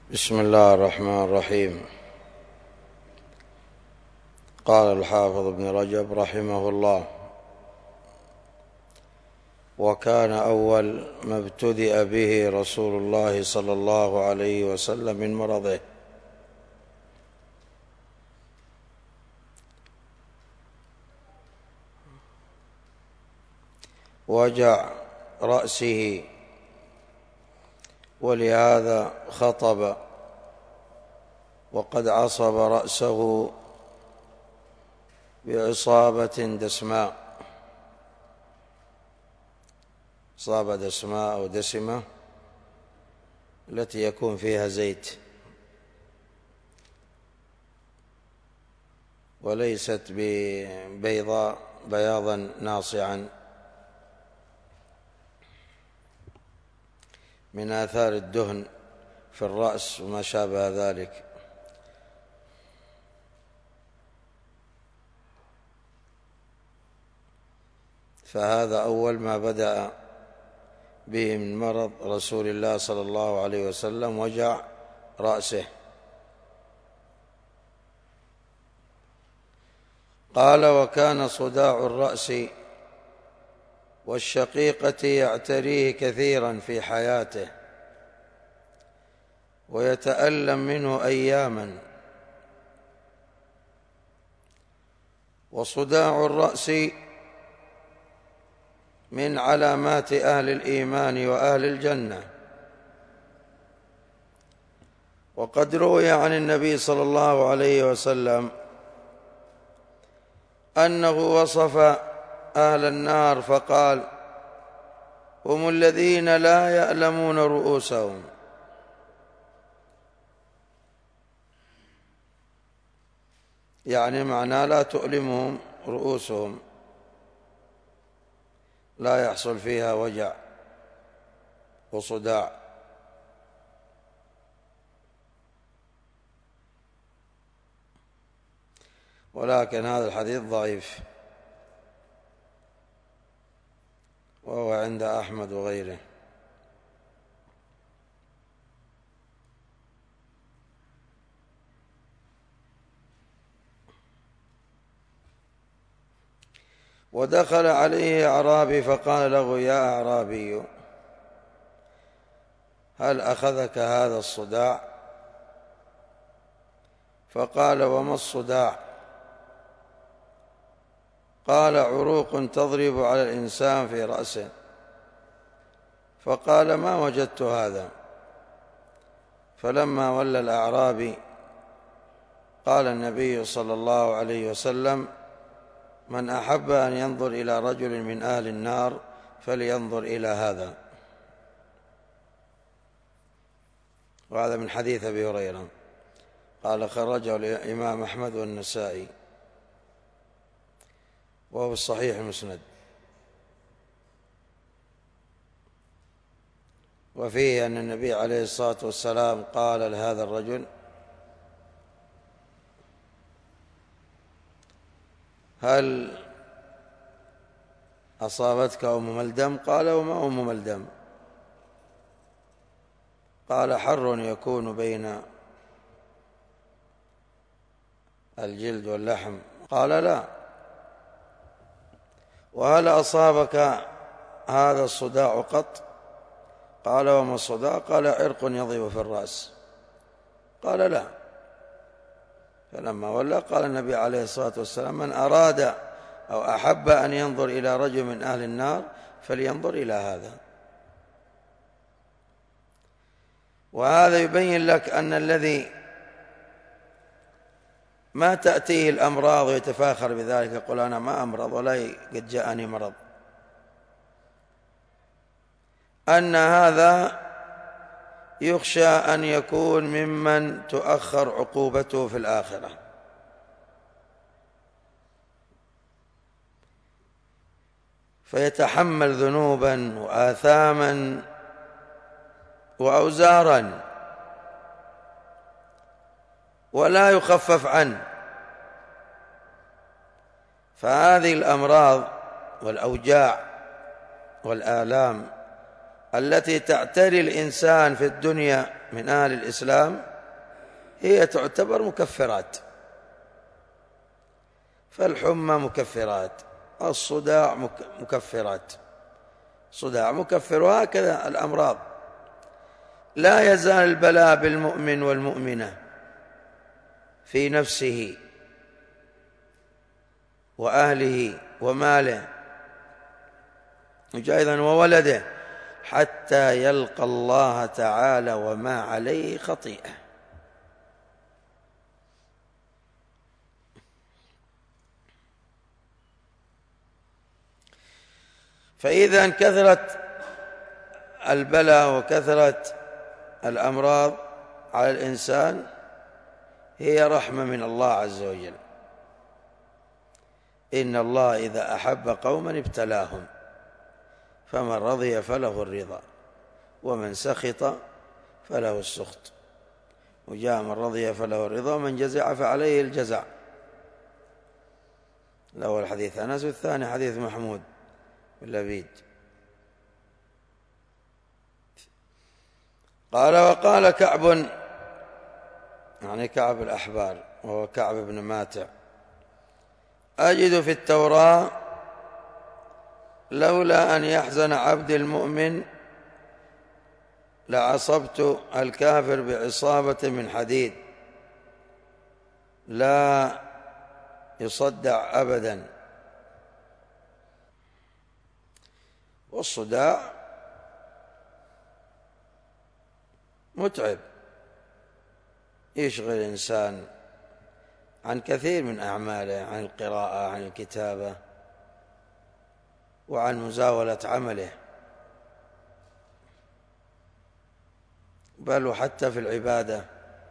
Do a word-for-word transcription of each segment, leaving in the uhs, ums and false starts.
بسم الله الرحمن الرحيم. قال الحافظ ابن رجب رحمه الله: وكان أول ما ابتدأ به رسول الله صلى الله عليه وسلم من مرضه وجع رأسه، ولهذا خطب وقد عصب رأسه بعصابة دسماء، إصابة دسماء أو دسمة التي يكون فيها زيت وليست ببيضاء بياضا ناصعا من آثار الدهن في الرأس وما شابه ذلك. فهذا أول ما بدأ به من مرض رسول الله صلى الله عليه وسلم، وجع رأسه. قال: وكان صداع الرأس والشقيقة يعتريه كثيرا في حياته، ويتألم منه أياما. وصداع الرأس من علامات أهل الإيمان وأهل الجنة، وقد روي عن النبي صلى الله عليه وسلم أنه وصف أهل النار فقال: هم الذين لا يألمون رؤوسهم. يعني معناه لا تؤلمهم رؤوسهم، لا يحصل فيها وجع وصداع. ولكن هذا الحديث ضعيف، وهو عند أحمد وغيره. ودخل عليه أعرابي فقال له: يا أعرابي، هل أخذك هذا الصداع؟ فقال: وما الصداع؟ قال: عروق تضرب على الإنسان في رأسه. فقال: ما وجدت هذا. فلما ولى الأعرابي قال النبي صلى الله عليه وسلم: من أحب أن ينظر إلى رجل من أهل النار فلينظر إلى هذا. وهذا من حديث أبي هريرة، قال: خرجه الإمام أحمد والنسائي، وهو الصحيح المسند. وفيه أن النبي عليه الصلاة والسلام قال لهذا الرجل: هل أصابتك أم ملدم؟ قال: وما أم ملدم؟ قال: حر يكون بين الجلد واللحم. قال: لا. وهل أصابك هذا الصداع قط؟ قال: وما الصداع؟ قال: عرق يضيب في الرأس. قال: لا. فلما ولى قال النبي عليه الصلاة والسلام: من أراد أو أحب أن ينظر إلى رجل من أهل النار فلينظر إلى هذا. وهذا يبين لك أن الذي ما تأتيه الأمراض ويتفاخر بذلك، يقول: أنا ما أمرض ولا قد جاءني مرض، أن هذا يخشى أن يكون ممن تؤخر عقوبته في الآخرة. فيتحمل ذنوبا وآثاما وأوزارا ولا يخفف عنه. فهذه الأمراض والأوجاع والآلام التي تعتري الإنسان في الدنيا من أهل الإسلام هي تعتبر مكفرات، فالحمى مكفرات، الصداع مكفرات، صداع مكفر، وهكذا الأمراض. لا يزال البلاء بالمؤمن والمؤمنة في نفسه وأهله وماله أيضا وولده حتى يلقى الله تعالى وما عليه خطيئة. فإذا كثرت البلاء وكثرت الأمراض على الإنسان هي رحمة من الله عز وجل. إن الله إذا أحب قوما ابتلاهم، فمن رضي فله الرضا ومن سخط فله السخط، وجاء من رضي فله الرضا ومن جزع فعليه الجزع. الأول حديث أنس والثاني حديث محمود بن لبيد. قال وقال كعب، يعني كعب الأحبار وهو كعب بن ماتع: أجد في التوراة لولا أن يحزن عبد المؤمن لعصبت الكافر بعصابة من حديد لا يصدع أبدا. والصداع متعب، يشغل الإنسان عن كثير من أعماله، عن القراءة، عن الكتابة، وعن مزاولة عمله، بل وحتى في العبادة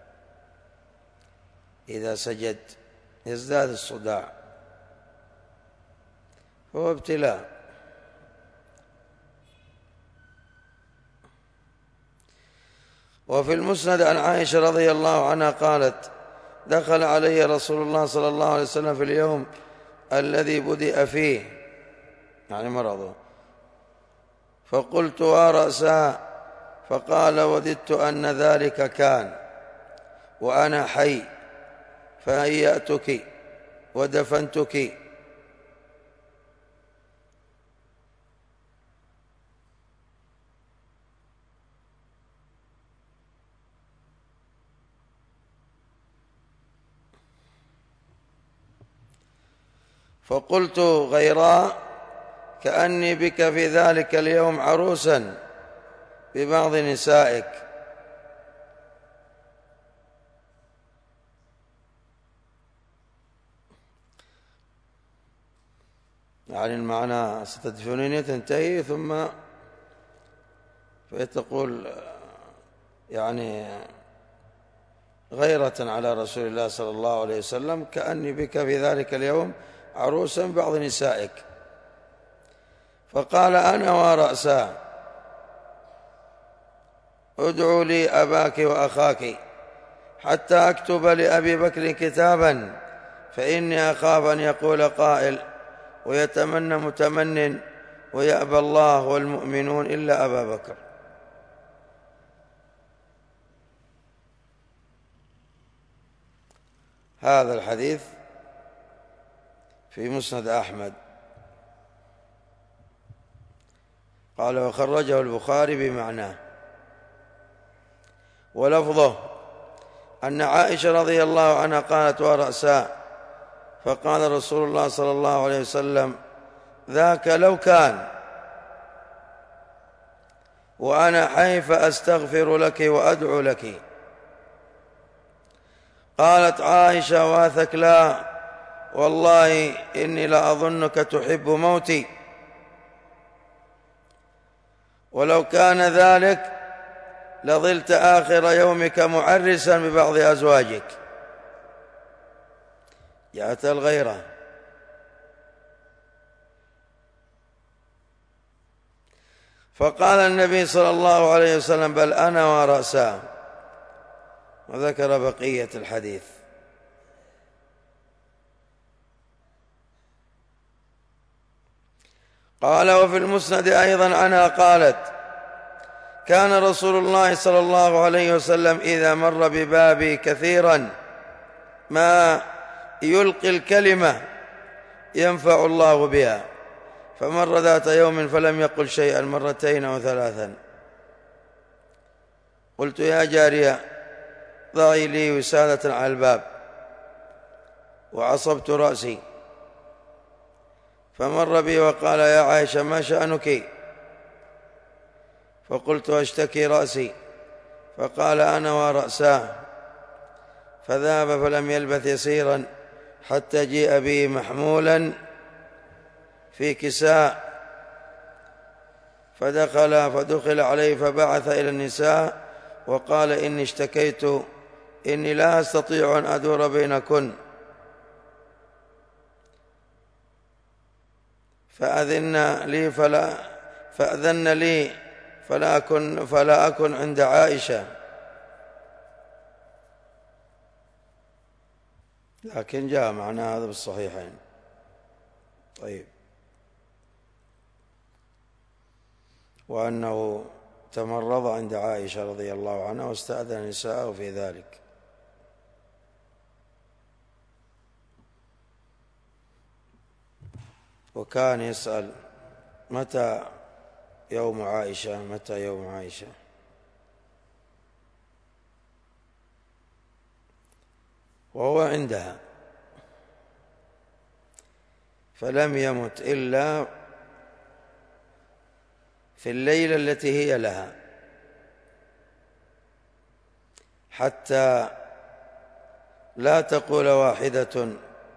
إذا سجد يزداد الصداع، فهو ابتلاء. وفي المسند عن عائشة رضي الله عنها قالت: دخل علي رسول الله صلى الله عليه وسلم في اليوم الذي بدأ فيه، يعني مرضه، فقلت: ورأسا؟ فقال: وددت أن ذلك كان وأنا حي فهيأتك ودفنتك. فقلت: غيرا كأني بك في ذلك اليوم عروسا ببعض نسائك. يعني المعنى ستدفنني تنتهي، ثم فتقول يعني غيرة على رسول الله صلى الله عليه وسلم: كأني بك في ذلك اليوم عروسا ببعض نسائك. فقال: أنا ورأسا، ادعوا لي أباك وأخاك حتى أكتب لأبي بكر كتابا، فإني أخاف أن يقول قائل ويتمنى متمن ويأبى الله والمؤمنون إلا أبا بكر. هذا الحديث في مسند أحمد. قال: وخرجه البخاري بمعناه. ولفظه أن عائشة رضي الله عنها قالت: ورأسا؟ فقال رسول الله صلى الله عليه وسلم: ذاك لو كان وأنا حي فأستغفر لك وأدعو لك. قالت عائشة: واثك لا، والله إني لأظنك تحب موتي، ولو كان ذلك لظلت آخر يومك معرسا ببعض أزواجك. جاءت الغيرة. فقال النبي صلى الله عليه وسلم: بل أنا ورأسا، وذكر بقية الحديث. قال: وفي المسند أيضا عنها قالت: كان رسول الله صلى الله عليه وسلم إذا مر ببابي كثيرا ما يلقي الكلمة ينفع الله بها، فمر ذات يوم فلم يقل شيئا مرتين أو ثلاثا. قلت يا جارية ضعي لي وسادة على الباب، وعصبت رأسي، فمر بي وقال يا عائشة ما شأنك؟ فقلت أشتكي رأسي، فقال أنا ورأساه، فذهب فلم يلبث يسيرا حتى جيء به محمولا في كساء، فدخل فدخل عليه فبعث إلى النساء وقال إني اشتكيت، إني لا أستطيع أن أدور بينكن، فأذن لي فلا فأذن لي فلا أكن, فلا أكن عند عائشة، لكن جاء معنى هذا بالصحيحين. طيب، وأنه تمرض عند عائشة رضي الله عنها واستأذن نساءه في ذلك. وكان يسأل متى يوم عائشة، متى يوم عائشة، وهو عندها، فلم يمت إلا في الليلة التي هي لها، حتى لا تقول واحدة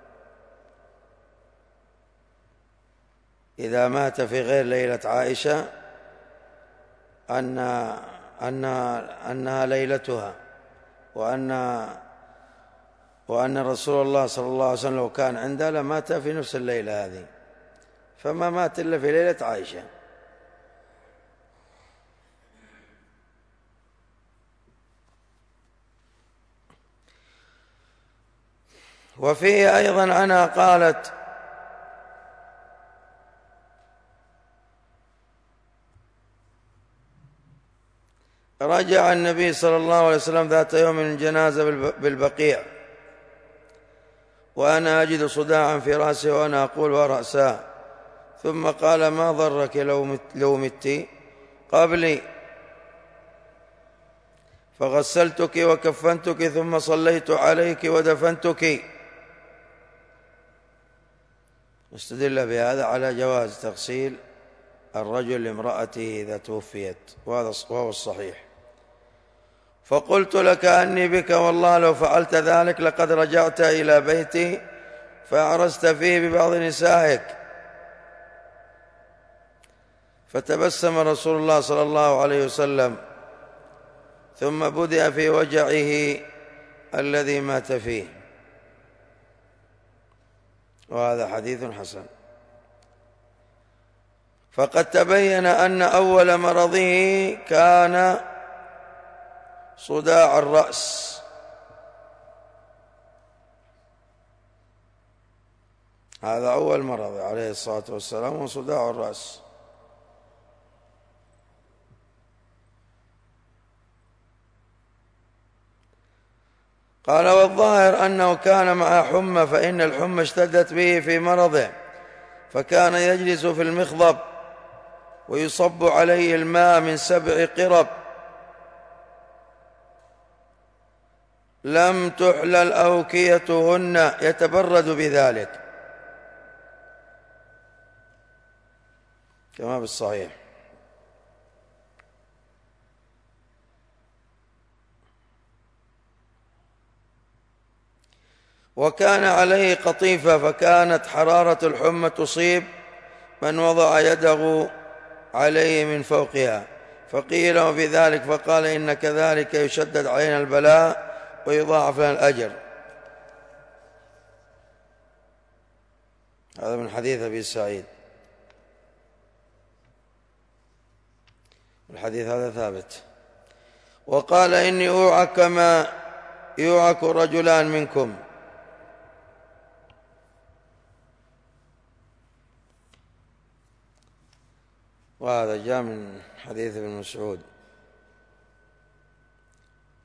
إذا مات في غير ليلة عائشة أن أن أنها ليلتها، وأن وأن رسول الله صلى الله عليه وسلم لو كان عندها لمات في نفس الليلة هذه، فما مات إلا في ليلة عائشة. وفيه أيضا عنها قالت رجع النبي صلى الله عليه وسلم ذات يوم من الجنازة بالبقيع، وأنا أجد صداعا في رأسي وأنا أقول ورأساه، ثم قال ما ضرك لو مت, لو مت قبلي؟ فغسلتك وكفنتك ثم صليت عليك ودفنتك. استدل بهذا على جواز تغسيل الرجل لامرأته إذا توفيت، وهذا وهو الصحيح. فقلت لك أني بك والله لو فعلت ذلك لقد رجعت إلى بيتي فأعرست فيه ببعض نسائك. فتبسم رسول الله صلى الله عليه وسلم، ثم بدأ في وجعه الذي مات فيه، وهذا حديث حسن. فقد تبين أن أول مرضه كان صداع الرأس، هذا أول مرض عليه الصلاة والسلام، وصداع الرأس. قال والظاهر أنه كان مع حمى، فإن الحمى اشتدت به في مرضه، فكان يجلس في المخضب ويصب عليه الماء من سبع قرب لم تحلل أوكيتهن يتبرد بذلك، كما بالصحيح. وكان عليه قطيفة، فكانت حرارة الحمى تصيب من وضع يده عليه من فوقها، فقيل له في ذلك فقال إن كذلك يشدد علينا البلاء ويضاعف لنا الأجر. هذا من حديث أبي سعيد، الحديث هذا ثابت. وقال إني أوعك كما يوعك رجلان منكم، وهذا جاء من حديث ابن مسعود.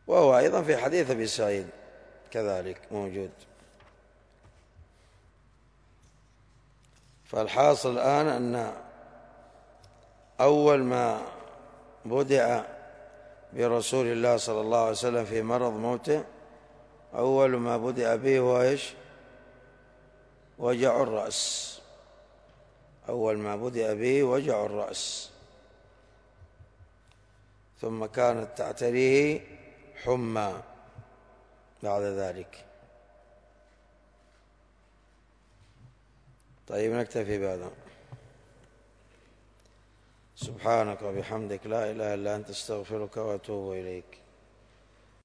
وهو أيضا في حديث أبي سعيد كذلك موجود. فالحاصل الآن أن أول ما بدأ برسول الله صلى الله عليه وسلم في مرض موته، أول ما بدأ به هو إيش؟ وجع الرأس. أول ما بدأ به وجع الرأس، ثم كانت تعتريه حمى بعد ذلك. طيب نكتفي بهذا. سبحانك وبحمدك لا إله إلا أنت استغفرك وأتوب إليك.